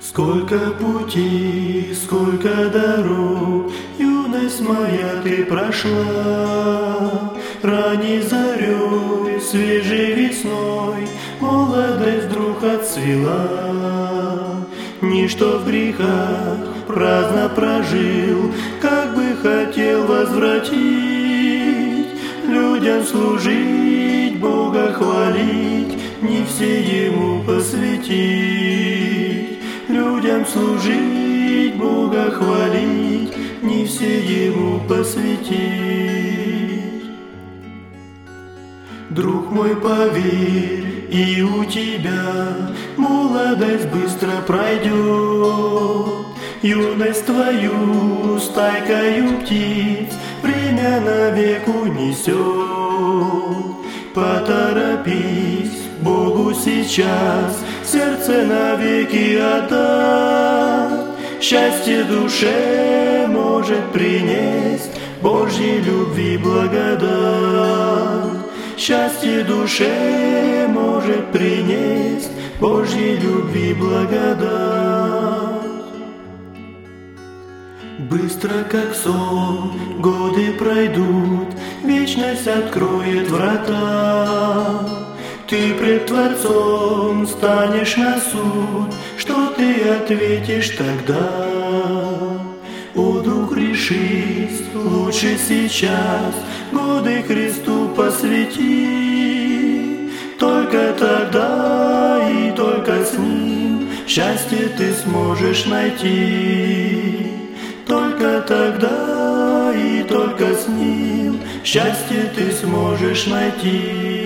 Сколько путей, сколько дорог, юность моя ты прошла. Ранней зарей, свежей весной, молодость вдруг отцвела. Ничто в грехах праздно прожил, как бы хотел возвратить, людям служить, Бога хвалить, не все Ему посвятить. Людям служить, Бога хвалить, не все Ему посвятить. Друг мой, поверь, и у тебя молодость быстро пройдет. Юность твою стайкою птиц время навек унесет. Поторопись, Богу сейчас сердце навеки отдать. Счастье душе может принести Божьей любви благодать. Счастье душе может принести Божьей любви благодать. Быстро, как сон, годы пройдут, вечность откроет врата. Ты пред Творцом станешь на суд, что ты ответишь тогда? О, друг, решись, лучше сейчас годы Христу посвяти. Только тогда и только с Ним счастье ты сможешь найти. Только тогда и только с Ним счастье ты сможешь найти.